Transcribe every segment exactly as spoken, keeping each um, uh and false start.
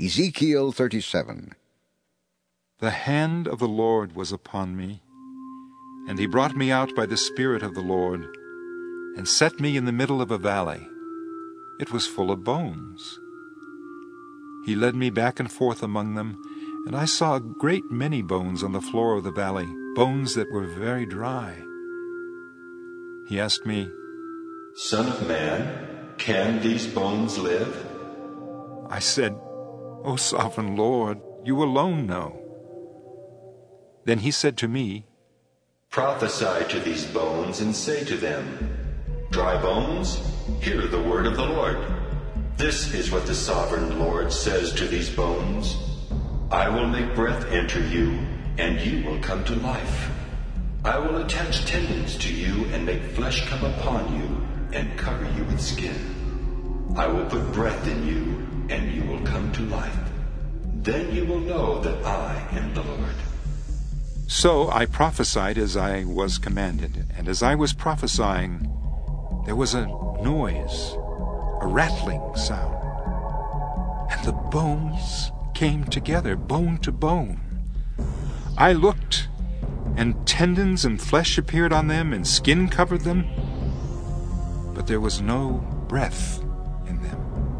Ezekiel thirty-seven. The hand of the Lord was upon me, and he brought me out by the Spirit of the Lord, and set me in the middle of a valley. It was full of bones. He led me back and forth among them, and I saw a great many bones on the floor of the valley, bones that were very dry. He asked me, Son of man, can these bones live? I said, O sovereign Lord, you alone know. Then he said to me, Prophesy to these bones and say to them, Dry bones, hear the word of the Lord. This is what the sovereign Lord says to these bones. I will make breath enter you, and you will come to life. I will attach tendons to you and make flesh come upon you and cover you with skin. I will put breath in you, and you will come to life. Then you will know that I am the Lord. So I prophesied as I was commanded, and as I was prophesying, there was a noise, a rattling sound, and the bones came together, bone to bone. I looked, and tendons and flesh appeared on them, and skin covered them, but there was no breath in them.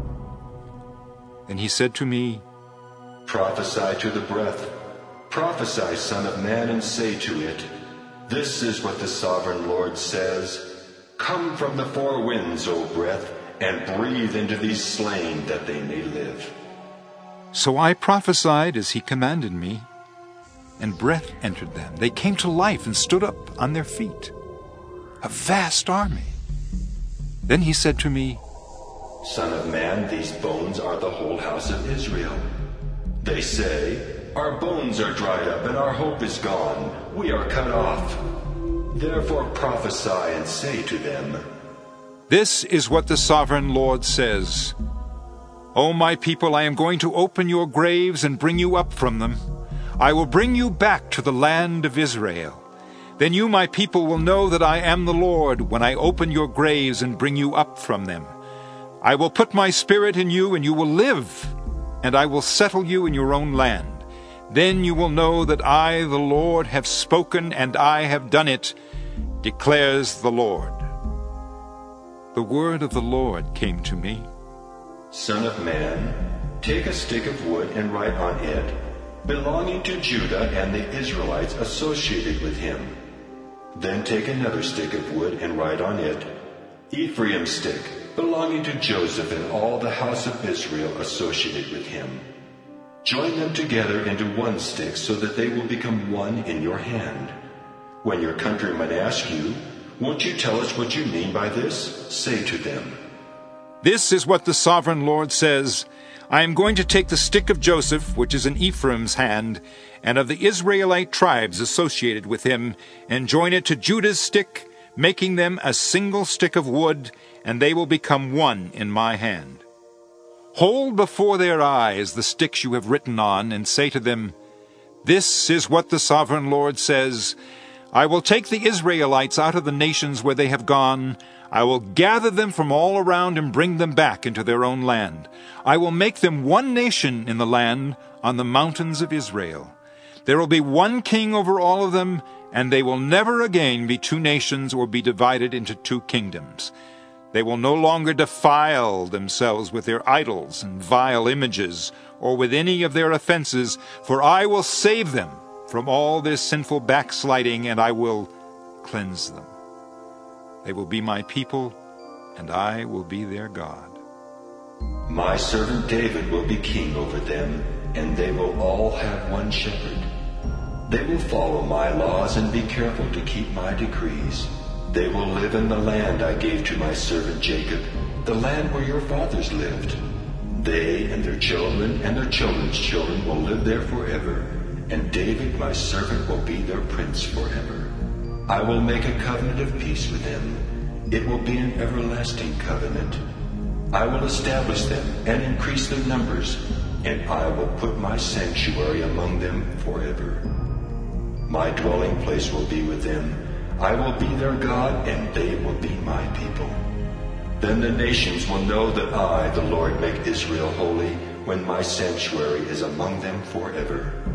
Then he said to me, Prophesy to the breath. Prophesy, Son of Man, and say to it, This is what the sovereign Lord says. Come from the four winds, O breath, and breathe into these slain that they may live. So I prophesied as he commanded me, and breath entered them. They came to life and stood up on their feet, a vast army. Then he said to me, Son of man, these bones are the whole house of Israel. They say, Our bones are dried up and our hope is gone. We are cut off. Therefore prophesy and say to them, This is what the sovereign Lord says. O my people, I am going to open your graves and bring you up from them. I will bring you back to the land of Israel. Then you, my people, will know that I am the Lord when I open your graves and bring you up from them. I will put my spirit in you, and you will live, and I will settle you in your own land. Then you will know that I, the Lord, have spoken, and I have done it, declares the Lord. The word of the Lord came to me. Son of man, take a stick of wood and write on it, belonging to Judah and the Israelites associated with him. Then take another stick of wood and write on it, Ephraim's stick, belonging to Joseph and all the house of Israel associated with him. Join them together into one stick so that they will become one in your hand. When your countrymen ask you, Won't you tell us what you mean by this? Say to them, This is what the sovereign Lord says. I am going to take the stick of Joseph, which is in Ephraim's hand, and of the Israelite tribes associated with him, and join it to Judah's stick, making them a single stick of wood, and they will become one in my hand. Hold before their eyes the sticks you have written on, and say to them, This is what the sovereign Lord says. I will take the Israelites out of the nations where they have gone. I will gather them from all around and bring them back into their own land. I will make them one nation in the land on the mountains of Israel. There will be one king over all of them, and they will never again be two nations or be divided into two kingdoms. They will no longer defile themselves with their idols and vile images, or with any of their offenses, for I will save them from all their sinful backsliding, and I will cleanse them. They will be my people, and I will be their God. My servant David will be king over them, and they will all have one shepherd. They will follow my laws and be careful to keep my decrees. They will live in the land I gave to my servant Jacob, the land where your fathers lived. They and their children and their children's children will live there forever, and David, my servant, will be their prince forever. I will make a covenant of peace with them. It will be an everlasting covenant. I will establish them and increase their numbers, and I will put my sanctuary among them forever. My dwelling place will be with them. I will be their God, and they will be my people. Then the nations will know that I, the Lord, make Israel holy when my sanctuary is among them forever.